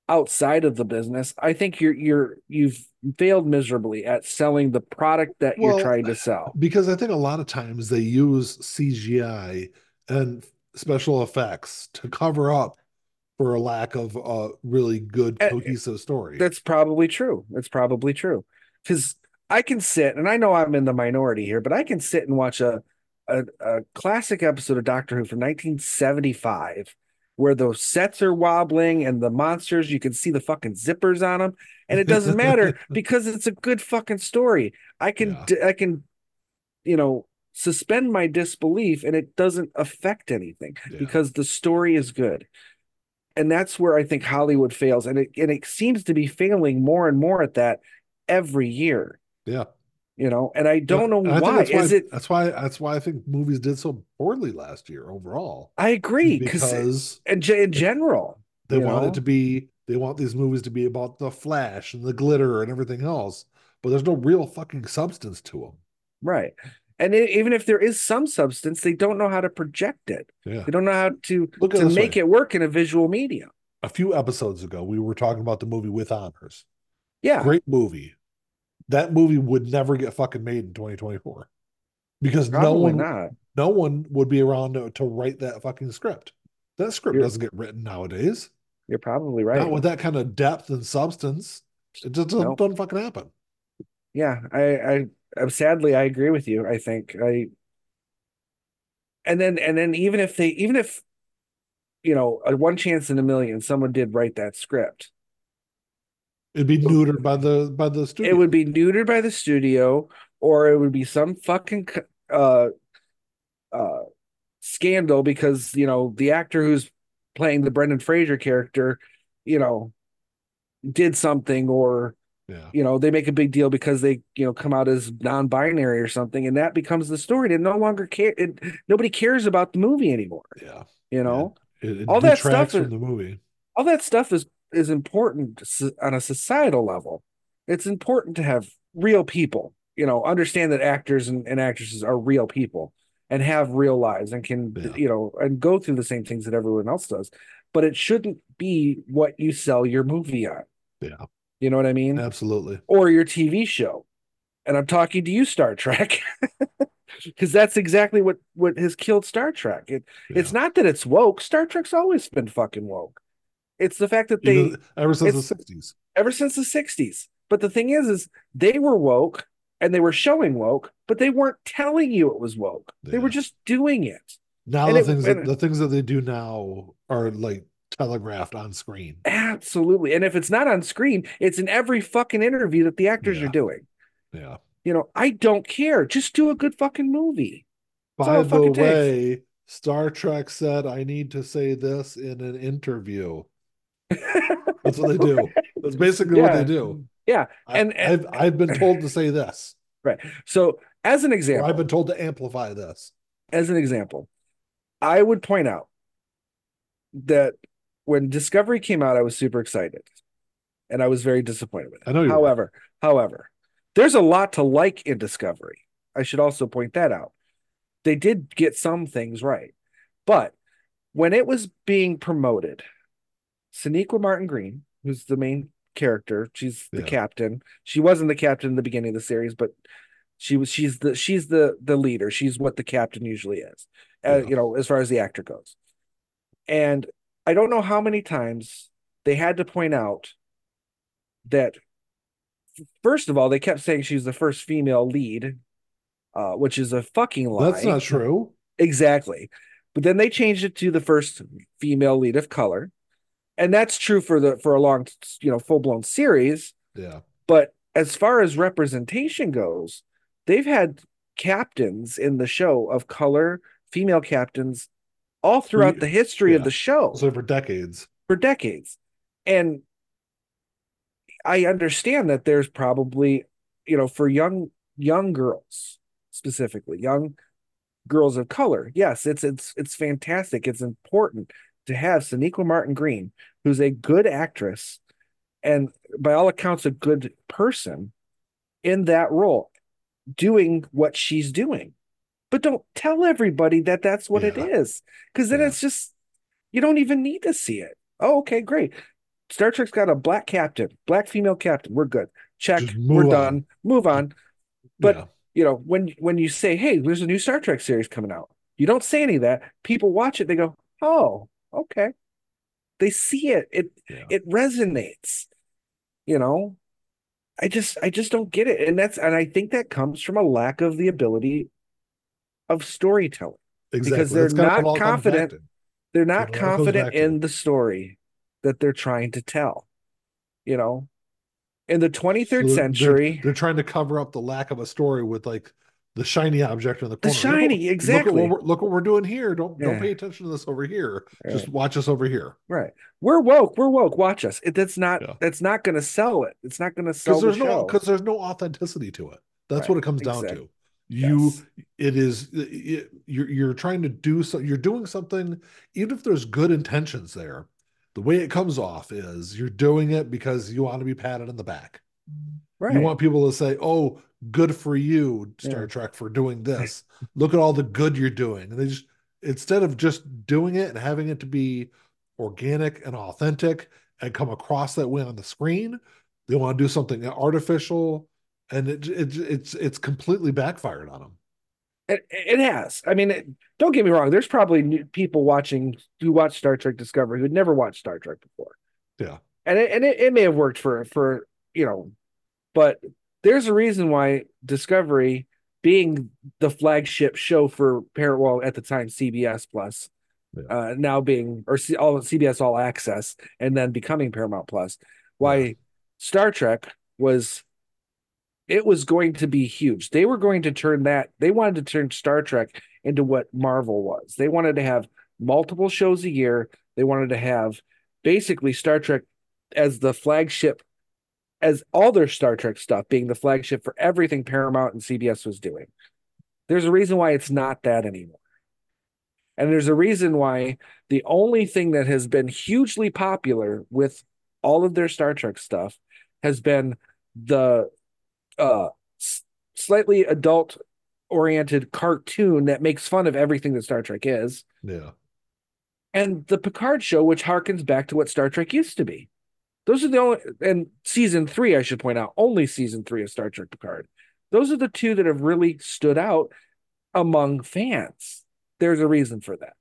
outside of the business, I think you're you're you've failed miserably at selling the product that you're Well, trying to sell. because I think a lot of times they use C G I and special effects to cover up for a lack of a really good And cohesive story. that's probably true. That's probably true. Because I can sit, and I know I'm in the minority here, but I can sit and watch a a, a classic episode of Doctor Who from nineteen seventy-five where the sets are wobbling and the monsters, you can see the fucking zippers on them, and it doesn't matter because it's a good fucking story. I can Yeah, I can, you know, suspend my disbelief and it doesn't affect anything yeah, because the story is good. And that's where I think Hollywood fails, and it and it seems to be failing more and more at that every year, yeah. you know. And I Uh, don't know And I think why. that's why Is it? that's why that's why I think movies did so poorly last year overall, I is agree, because because in, in general, they you want it to know, be they want these movies to be about the flash and the glitter and everything else, but there's no real fucking substance to them. right? And it, even if there is some substance, they don't know how to project it. Yeah. They don't know how to Look at it to this make way. it work in a visual medium. A few episodes ago, we were talking about the movie With Honors. Yeah, Great movie. That movie would never get fucking made in twenty twenty-four because no probably one not. no one would be around to, to write that fucking script. That script You're doesn't get written nowadays. you're probably Not right. with that kind of depth and substance. It just doesn't, No, doesn't fucking happen. yeah, I I I'm sadly I agree with you. I think I and then and then even if they even if you know, a one chance in a million, someone did write that script. It'd be neutered by the by the It studio. would be neutered by the studio, or it would be some fucking uh uh scandal because you know the actor who's playing the Brendan Fraser character, you know, did something, or Yeah, you know they make a big deal because they you know come out as non-binary or something, and that becomes the story. It no longer care. It, nobody cares about the movie anymore. yeah, You yeah. know, It, it all that stuff detracts is from the movie. all that stuff is is important on a societal level. It's important to have real people, you know, understand that actors and, and actresses are real people and have real lives and can, Yeah, you know, and go through the same things that everyone else does. But it shouldn't be what you sell your movie on. yeah, You know what I mean? absolutely. Or your T V show. And I'm talking to you, Star Trek, because that's exactly what what has killed Star Trek. It it's Yeah, not that it's woke. Star Trek's always been fucking woke. It's the fact that they even ever since the it's sixties. ever since the sixties. But the thing is, is they were woke and they were showing woke, but they weren't telling you it was woke. They were Yeah. just doing it. Now And the it things that and the things that they do now are like telegraphed on screen. absolutely. And if it's not on screen, it's in every fucking interview that the actors are Yeah, doing. yeah. You know, I don't care. Just do a good fucking movie. That's all By it the fucking takes. way, Star Trek said I need to say this in an interview. That's what they do. That's basically what they Yeah. do. Yeah. I, And, and I've I've been told to say this, right. So as an or I've example, been told to amplify this. as an example, I would point out that when Discovery came out, I was super excited and I was very disappointed with it. I know you were. However, however, there's a lot to like in Discovery. I should also point that out. They did get some things right. But when it was being promoted, Sonequa Martin Green, who's the main character, she's the Yeah, captain. She wasn't the captain in the beginning of the series, but she was she's the she's the the leader. She's what the captain usually is. Uh, yeah. you know, as far as the actor goes. And I don't know how many times they had to point out that first of all, they kept saying she's the first female lead, uh, which is a fucking That's lie. not true. Exactly. But then they changed it to the first female lead of color. And that's true for the for a long, you know, full-blown series. Yeah. But as far as representation goes, they've had captains in the show of color, female captains, all For throughout the history of yeah. the show So for decades. for decades. And I understand that there's probably, you know, for young young girls specifically, young girls of color. Yes, it's it's it's fantastic. It's important to have Sonequa Martin Green, who's a good actress and by all accounts a good person in that role, doing what she's doing. But don't tell everybody that that's what it Yeah. is, because then Yeah. it's just you don't even need to see it. Oh, okay, great. Star Trek's got a black captain, black female captain. We're good. Just Check. We're move on. done. Move Just, on. But yeah, you know, when when you say, "Hey, there's a new Star Trek series coming out," you don't say any of that. People watch it. They go, "Oh, okay." They see it. It yeah, it resonates. You know, I just I just don't get it, and that's and I think that comes from a lack of the ability of storytelling because exactly. they're That's kind of what not all comes back confident. to. They're That's not what it all comes confident back to. in the story that they're trying to tell. You know, in the twenty-third So they're century, they're trying to cover up the lack of a story with like the shiny object in the The corner. No, Shining, look at what exactly. we're, look what we're doing here. Don't don't Yeah, pay attention to this over here. Just right, watch us over here. right. We're woke. We're woke. Watch us. It, that's not. Yeah, That's not going to sell it. It's not going to because sell the there's no show. because there's no authenticity to it. That's Right. what it comes down Exactly. to. You Yes. it is it, you're you're trying to do so you're doing something even if there's good intentions there. The way it comes off is you're doing it because you want to be patted on the back. You Right. want people to say, "Oh, good for you, Yeah. Star Trek, for doing this. Look at all the good you're doing." And they just instead of just doing it and having it to be organic and authentic and come across that way on the screen, they want to do something artificial, and it, it it's it's completely backfired on them. It, it has. I mean, it, don't get me wrong. There's probably new people watching who watch Star Trek Discovery who'd never watched Star Trek before, Yeah, and it, and it, it may have worked for for you know, but there's a reason why Discovery, being the flagship show for Paramount, well, at the time C B S Plus, yeah, uh, now being or C, all C B S All Access, and then becoming Paramount Plus, yeah, why Star Trek was it was going to be huge. They were going to turn that, they wanted to turn Star Trek into what Marvel was. They wanted to have multiple shows a year. They wanted to have basically Star Trek as the flagship, as all their Star Trek stuff being the flagship for everything Paramount and C B S was doing. There's a reason why it's not that anymore. And there's a reason why the only thing that has been hugely popular with all of their Star Trek stuff has been the uh, slightly adult oriented cartoon that makes fun of everything that Star Trek is, yeah, and the Picard show, which harkens back to what Star Trek used to be. Those are the only, and season three, I should point out, only season three of Star Trek Picard. Those are the two that have really stood out among fans. There's a reason for that.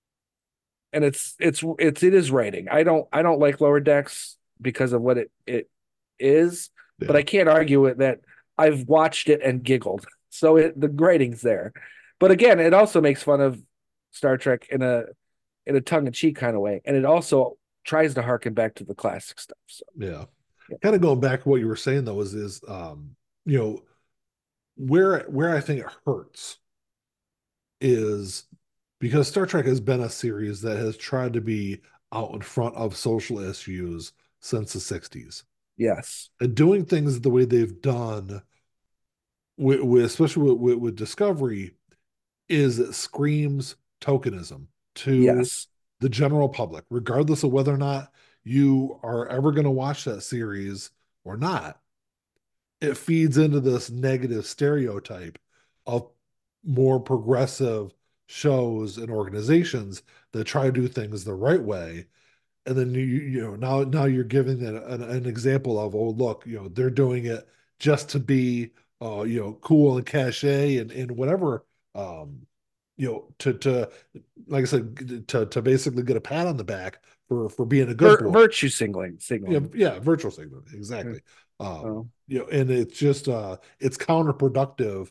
And it's it's it's it is writing. I don't I don't like Lower Decks because of what it it is, but yeah. I can't argue it that I've watched it and giggled. So it, the writing's there. But again, it also makes fun of Star Trek in a in a tongue in cheek kind of way, and it also tries to harken back to the classic stuff. So Yeah. yeah. Kind of going back to what you were saying though is is um, you know, where where I think it hurts is because Star Trek has been a series that has tried to be out in front of social issues since the sixties. Yes. And doing things the way they've done with, with especially with, with, with Discovery is it screams tokenism to Yes. the general public, regardless of whether or not you are ever going to watch that series or not. It feeds into this negative stereotype of more progressive shows and organizations that try to do things the right way. And then you you know now now you're giving an, an, an example of, oh look, you know they're doing it just to be uh you know cool and cachet and and whatever, um you know to to like I said, to to basically get a pat on the back for for being a good Vir- boy. virtue signaling Yeah, signaling. yeah, virtual signal, exactly. Um, Oh. you know, and it's just uh it's counterproductive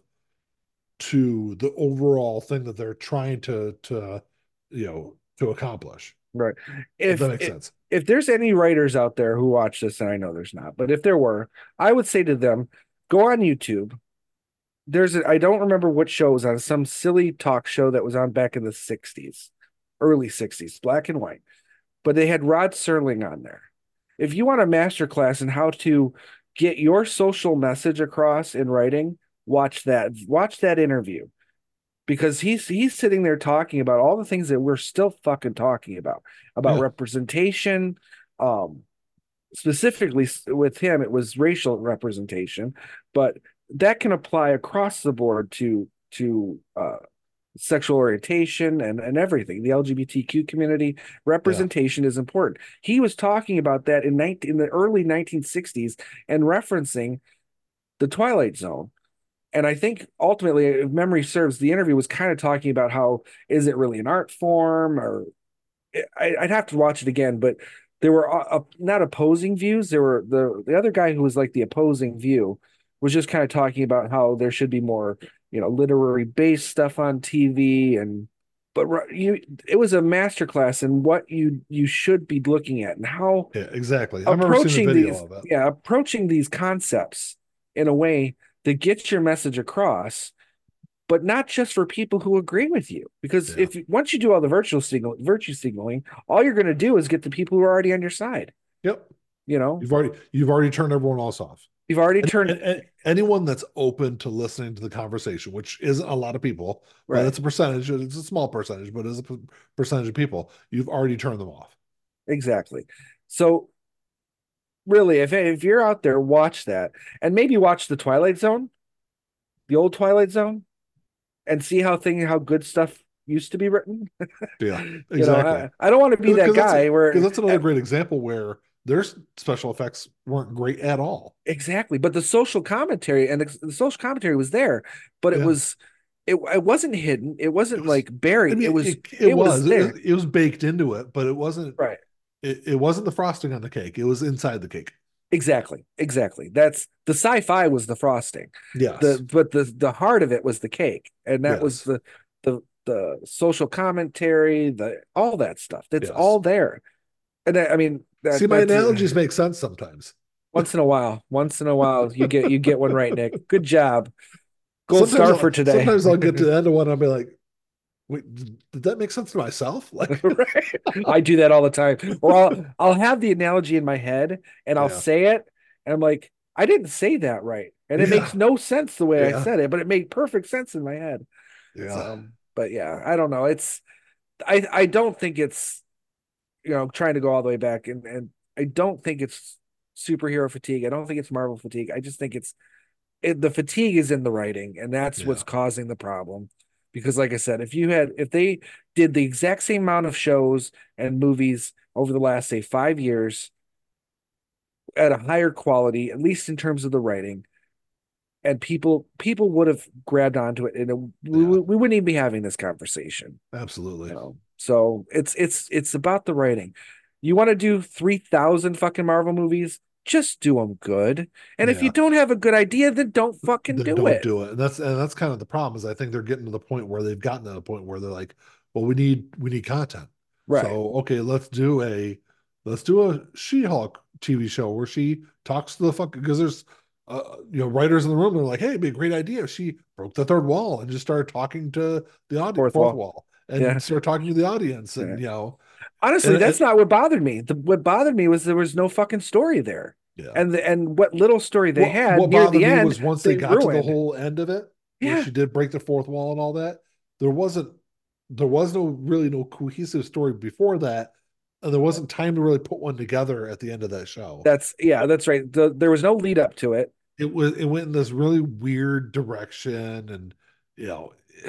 to the overall thing that they're trying to to you know to accomplish. Right. If that If, makes if sense. if there's any writers out there who watch this, and I know there's not, but if there were, I would say to them, go on YouTube. There's a, I don't remember what show it was on, some silly talk show that was on back in the sixties, early sixties, black and white. But they had Rod Serling on there. If you want a master class in how to get your social message across in writing, watch that. Watch that interview because he's he's sitting there talking about all the things that we're still fucking talking about about Yeah, representation. Um, specifically with him, it was racial representation, but that can apply across the board to to uh, sexual orientation and, and everything. The L G B T Q community Yeah. representation is important. He was talking about that in nineteen, in the early nineteen sixties and referencing the Twilight Zone. And I think ultimately, if memory serves, the interview was kind of talking about how is it really an art form, or I, I'd have to watch it again, but there were uh, not opposing views. There were the the other guy who was like the opposing view was just kind of talking about how there should be more, you know, literary based stuff on T V. And but you, it was a masterclass in what you you should be looking at and how Yeah, exactly. I remember seeing the approaching video these, of it. yeah, approaching these concepts in a way that gets your message across, but not just for people who agree with you. Because Yeah. if once you do all the virtual signal, virtue signaling, all you're going to do is get the people who are already on your side. Yep. You know, You've already you've already turned everyone else off. you've already And, turned and, and anyone that's open to listening to the conversation, which isn't a lot of people, but right. it's a percentage. It's a small percentage, but it's a percentage of people. You've already turned them off. Exactly. So really, if if you're out there, watch that and maybe watch the Twilight Zone, the old Twilight Zone, and see how thing how good stuff used to be written. Yeah, You know, exactly. I, I don't want to be that Because that's guy because where that's another great example where their special effects weren't great at all. exactly, but the social commentary and the, the social commentary was there, but it Yeah, was it it wasn't hidden. It it wasn't was. like I buried. It mean, was it it it was was there. it, it was baked into it, but it wasn't. Right. It, it wasn't the frosting on the cake. It was inside the cake. Exactly. Exactly. That's the sci-fi was the frosting. Yes. The but the the heart of it was the cake. And that was Yes. the the the social commentary, the all that stuff. That's Yes. all there. And I, I mean See, that my that's analogies make sense sometimes. once in a while. Once in a while you get you get one right, Nick. Good job. Gold Sometimes star I'll for today. sometimes I'll get to the end of one. I'll be like, wait, did, did that make sense to myself? Like, Right. I do that all the time. Or I'll I'll have the analogy in my head and I'll yeah, say it and I'm like, I didn't say that right. And it makes yeah, no sense the way I yeah, said it, but it made perfect sense in my head. yeah, So, but yeah, I don't know. It's I I don't think it's, you know, trying to go all the way back, and and I don't think it's superhero fatigue. I don't think it's Marvel fatigue. I just think it's it, the fatigue is in the writing, and that's what's yeah, causing the problem. Because, like I said, if you had if they did the exact same amount of shows and movies over the last say five years at a higher quality, at least in terms of the writing, and people people would have grabbed onto it, and it, we, yeah. we wouldn't even be having this conversation. Absolutely. You know, so it's it's it's about the writing. You want to do three thousand fucking Marvel movies? Just do them good. And if you Yeah. don't have a good idea, then don't fucking Then do don't it. do it. And that's and that's kind of the problem is I think they're getting to the point where they've gotten to the point where they're like, well, we need we need content. Right. So okay, let's do a let's do a She-Hulk T V show where she talks to the fuck because there's uh, you know writers in the room. They're like, hey, it'd be a great idea if she broke the third wall and just started talking to the audience, Fourth fourth wall. wall, and Yeah. start talking to the audience, Yeah. and you know, Honestly, and, that's and not what bothered me. The, what bothered me was there was no fucking story there. yeah. And the, and what little story they What had what near bothered the me end, was once they they got to the ruined. whole end of it, where Yeah. she did break the fourth wall and all that, there wasn't there was no really no cohesive story before that, and there wasn't time to really put one together at the end of that show. That's yeah, that's right. The, there was no lead up to it. It was it went in this really weird direction, and you know,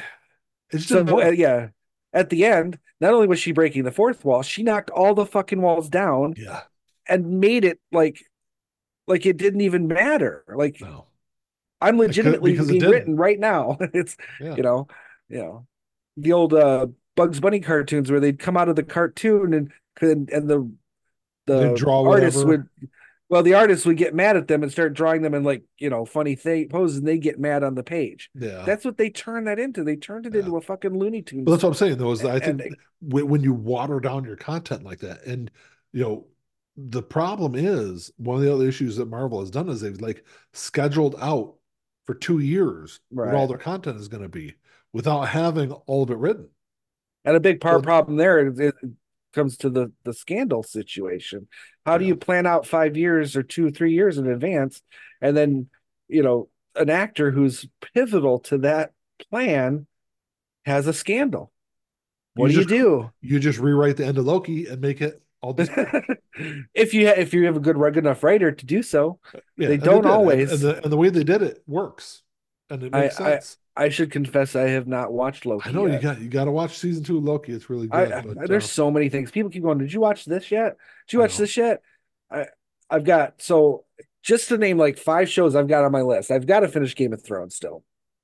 it just So didn't uh, work. yeah, at the end, not only was she breaking the fourth wall, she knocked all the fucking walls down Yeah, and made it like like it didn't even matter. Like no, I'm because legitimately because it being didn't. written right now. It's Yeah, you know, you know, the old uh Bugs Bunny cartoons where they'd come out of the cartoon and and, and the they the draw artists whatever. would well the artists would get mad at them and start drawing them in like you know funny thing poses and they get mad on the page. Yeah, That's what they turned that into. They turned it yeah. into a fucking Looney But Tunes that's what I'm saying though, is that I think ending. when, when you water down your content like that, and you know, the problem is one of the other issues that Marvel has done is they've like scheduled out for two years what all Right. their content is going to be without having all of it written. And a big part So problem there is it comes to the the scandal situation. How do yeah, you plan out five years or two, three years in advance, and then you know an actor who's pivotal to that plan has a scandal? What you do you just do? you just rewrite the end of Loki and make it all disappear. if you ha- if you have a good good enough writer to do so, Yeah, they and they don't did, and, and always. the and the way they did it works, and it I makes I sense. I should confess I have not watched I Loki know you yet. got you got to watch season two of Loki. It's really I, good. But I uh, there's so many things. People keep going, "Did you watch this yet? Did you I watch know. this yet?" I I've got so just to name like five shows I've got on my list. I've got to finish Game of Thrones still.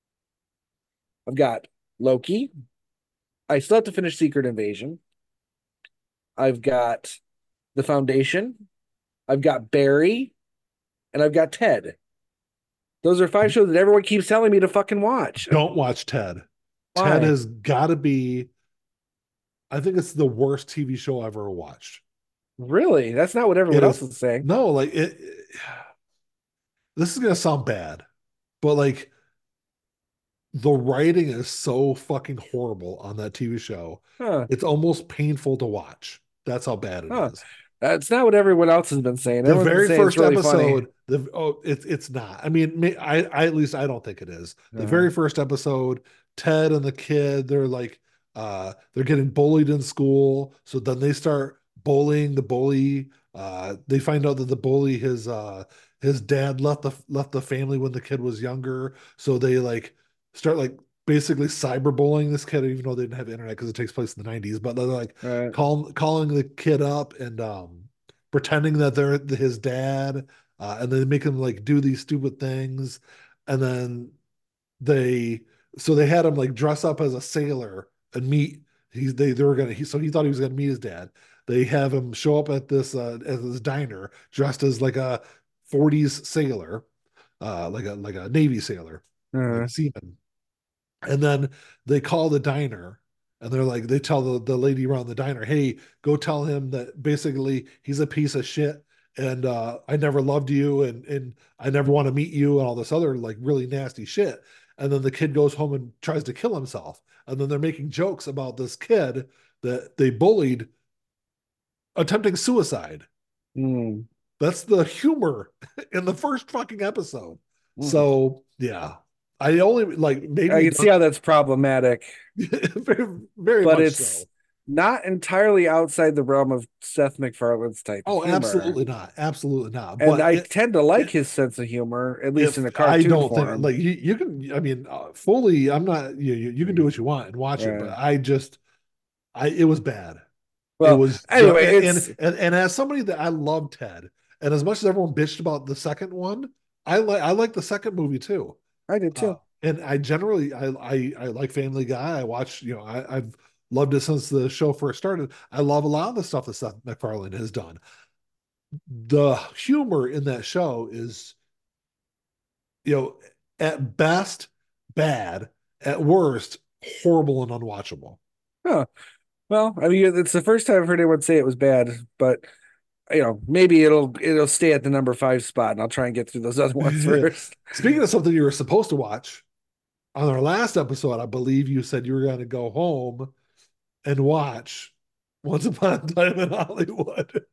I've got Loki. I still have to finish Secret Invasion. I've got The Foundation. I've got Barry, and I've got Ted. Those are five shows that everyone keeps telling me to fucking watch. Don't watch Ted. Ted Why? has got to be. I think it's the worst T V show I've ever watched. Really? That's not what It everyone else is is saying. no like it, it this is gonna sound bad, but like the writing is so fucking horrible on that T V show. Huh. It's almost painful to watch. That's how bad it Huh. is. That's not what everyone else has been saying. The Everyone's been very saying it's first really funny. episode, the oh, it's it's not. I mean, may, I, I at least I don't think it is. The Uh, very first episode, Ted and the kid, they're like, uh, they're getting bullied in school. So then they start bullying the bully. Uh, they find out that the bully, his uh, his dad left the left the family when the kid was younger. So they like start like basically cyberbullying this kid, even though they didn't have internet because it takes place in the nineties. But they're like right. call, calling the kid up and um pretending that they're his dad, uh, and they make him like do these stupid things, and then they so they had him like dress up as a sailor and meet. He's they they were gonna he, so he thought he was gonna meet his dad. They have him show up at this uh, at this diner dressed as like a forties sailor, uh, like a like a Navy sailor, like Uh, a seaman, and then they call the diner and they're like, they tell the, the lady around the diner, hey, go tell him that basically he's a piece of shit and uh, I never loved you and and I never want to meet you and all this other like really nasty shit. And then the kid goes home and tries to kill himself. And then they're making jokes about this kid that they bullied attempting suicide. mm, That's the humor in the first fucking episode. mm. So yeah, I only like made I me can see how that's problematic, very, very but much it's so. not entirely outside the realm of Seth MacFarlane's type of Oh, humor. absolutely not, absolutely not. And But I it, tend to like it his sense of humor, at least in if a I cartoon don't think form. like you, you can, I mean, uh, fully, I'm not. You, you you can do what you want and watch it, but Right. I just, I it was bad. It Well, was just, anyway, it's and and and as somebody that I love Ted, and as much as everyone bitched about the second one, I like I like the second movie too. I did Uh, too. and I generally I, I I like Family Guy. I watch, you know, I, I've loved it since the show first started. I love a lot of the stuff that Seth MacFarlane has done. The humor in that show is, you know, at best bad, at worst horrible and unwatchable. Huh. Well, I mean, it's the first time I've heard anyone say it was bad, but you know, maybe it'll it'll stay at the number five spot, and I'll try and get through those other ones first. Speaking of something you were supposed to watch, on our last episode, I believe you said you were going to go home and watch Once Upon a Time in Hollywood.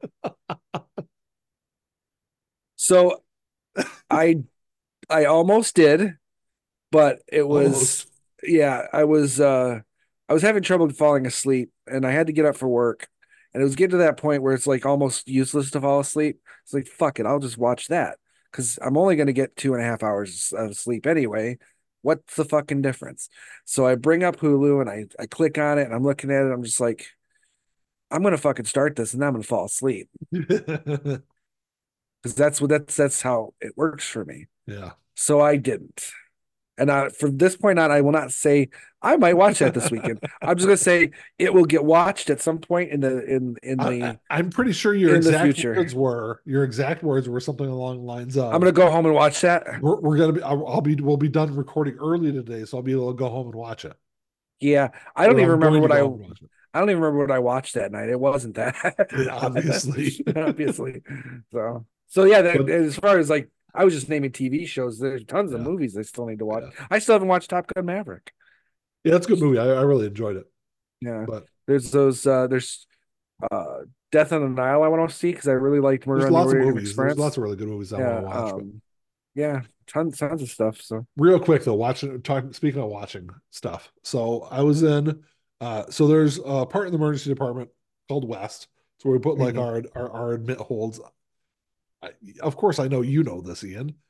So I I almost did, but it was Almost. yeah, I was uh I was having trouble falling asleep and I had to get up for work. And it was getting to that point where it's like almost useless to fall asleep. It's like, fuck it, I'll just watch that. Because I'm only gonna get two and a half hours of sleep anyway. What's the fucking difference? So I bring up Hulu and I, I click on it and I'm looking at it. I'm just like, I'm gonna fucking start this and then I'm gonna fall asleep. Because that's what that's that's how it works for me. Yeah. So I didn't. And I, from this point on, I will not say I might watch that this weekend. I'm just gonna say it will get watched at some point in the in in I, the I'm pretty sure your in the exact future. words were your exact words were something along the lines I'm of gonna go home and watch that. we're, we're gonna be I'll, I'll be we'll be done recording early today, so I'll be able to go home and watch it. Yeah, I don't Or even I'm remember going to what I go home and watch I don't even remember what I watched that night. It wasn't that it. Obviously. obviously. So so yeah, that, But as far as like I was just naming T V shows. There's tons of yeah, movies I still need to watch. yeah. I still haven't watched Top Gun Maverick. Yeah, that's a good movie. I, I really enjoyed it. Yeah, But there's those. Uh, there's uh, Death on the Nile I want to see because I really liked Murder there's on the lots of Orient movies. There's lots Express. of really good movies I want to Yeah, watch. But um, yeah, tons tons of stuff. So real quick though, watching talking speaking of watching stuff. So I was in uh so there's a part in the emergency department called West. So we put like mhm. our our, our admit holds. I, of course I know you know this, Ian.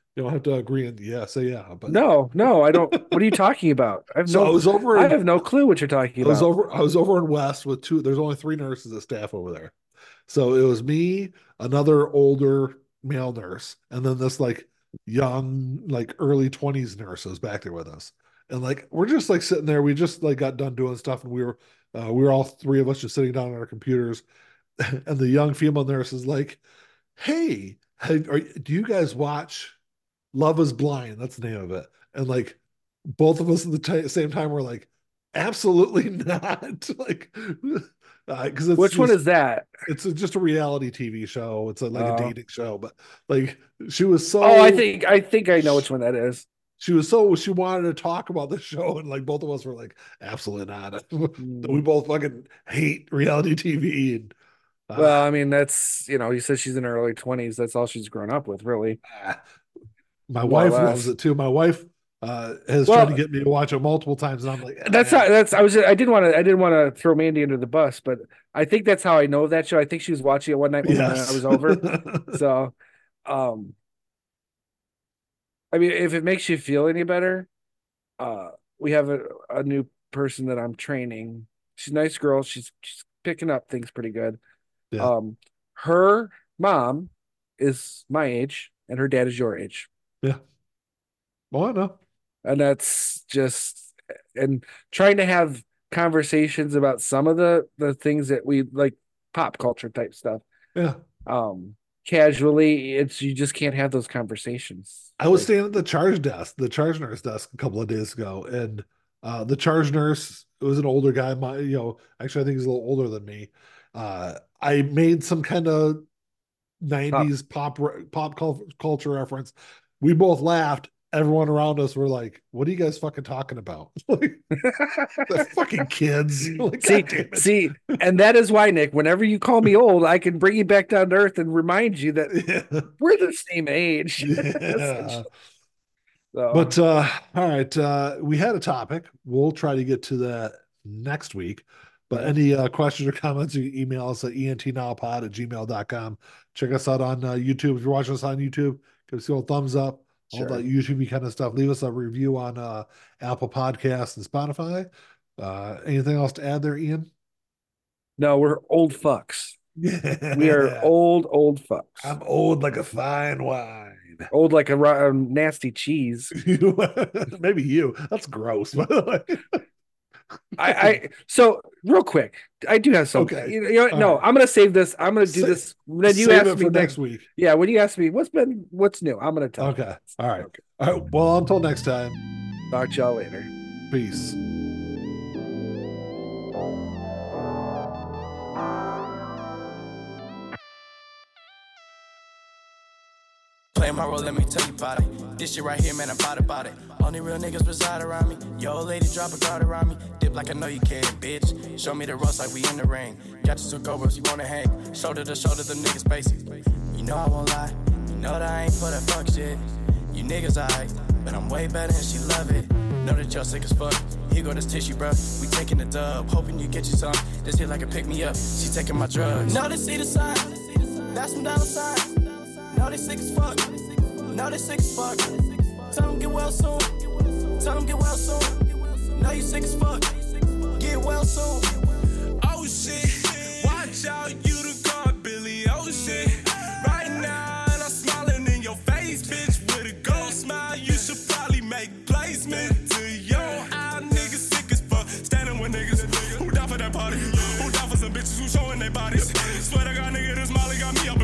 You don't have to agree and yeah, say yeah. But No, no, I don't. What are you talking about? I have so I no, was over I in have no clue what you're talking I was about. over I was over in West with two. There's only three nurses at staff over there. So it was me, another older male nurse, and then this like young, like early twenties nurse was back there with us. And like we're just like sitting there. We just like got done doing stuff, and we were uh, we were all three of us just sitting down on our computers. And the young female nurse is like, "Hey, hey are, do you guys watch Love Is Blind?" That's the name of it. And like both of us at the t- same time were like, "Absolutely not!" Like, because uh, it's Which one just is that? it's a, just a reality T V show. It's a, like a Uh, dating show, but like she was oh, I so think I think I know which one that is. she was so she wanted to talk about the show, and like both of us were like, absolutely not. We Hmm. both fucking hate reality T V, and Well, ah, I mean, that's, you know, you said she's in her early twenties. That's all she's grown up with, really, ah. My more or wife loves less. it too. My wife uh, has tried to Well, get me to watch it multiple times, and I'm like, that's eh. not, that's, I was, I didn't want to, I didn't want to throw Mandy under the bus, but I think that's how I know that show. I think she was watching it one night when I Yes. was over. So, um, I mean, if it makes you feel any better, uh, we have a, a new person that I'm training. She's a nice girl. She's, she's picking up things pretty good. Yeah. Um, her mom is my age and her dad is your age. Yeah. Well, I know. And that's just, and trying to have conversations about some of the the things that we like, pop culture type stuff. Yeah. Um, casually, it's, you just can't have those conversations. I was Like, standing at the charge desk, the charge nurse desk a couple of days ago, and uh, the charge nurse was an older guy. My, you know, actually, I think he's a little older than me. Uh, I made some kind of pop. nineties pop pop culture reference. We both laughed. Everyone around us were like, "What are you guys fucking talking about?" Like, the fucking kids. Like, See, God damn it. see, and that is why, Nick, whenever you call me old, I can bring you back down to earth and remind you that Yeah. we're the same age. Yeah. So, But uh all right, uh we had a topic. We'll try to get to that next week. But yeah, any uh, questions or comments, you can email us at entnowpod at gmail dot com. Check us out on uh, YouTube. If you're watching us on YouTube, give us a little thumbs up, all that sure. YouTube kind of stuff. Leave us a review on uh, Apple Podcasts and Spotify. Uh, anything else to add there, Ian? No, we're old fucks. We are Yeah. old, old fucks. I'm old like a fine wine. Old like a, a nasty cheese. Maybe you. That's gross, by the way. I, I so real quick, I do have something. Okay. You know, you know what? All No, right. I'm gonna save this. I'm gonna do Sa- this. Then you save ask it me for next. next week. Yeah, when you ask me what's been what's new, I'm gonna tell you. Okay. All right. Okay. All right. Well, until next time, Talk to y'all later. peace. Play my role, let me tell you about it. This shit right here, man, I'm proud about it. Only real niggas reside around me. Yo, old lady, drop a guard around me. Dip like I know you can, bitch. Show me the ropes like we in the ring. Got you some cobras, you wanna hang. Shoulder to shoulder, them niggas basic. You know I won't lie. You know that I ain't for that fuck shit. You niggas alright, but I'm way better and she love it. Know that y'all sick as fuck. Here go this tissue, bruh. We taking the dub, hoping you get you some. This hit like a pick me up. She taking my drugs. Know they see the sign. That's some dollar signs. Know they sick as fuck. Know they sick as fuck. Tell them get well soon. Tell them get well soon. Know you sick as fuck. Get well soon. Oh shit, watch out, you the god, Billy. Oh shit, right now, and I'm smiling in your face, bitch. With a gold smile, you should probably make placement to your eye. Niggas sick as fuck, standing with niggas who down for that party, who down for some bitches who showing their bodies. Swear to God, nigga, this Molly got me up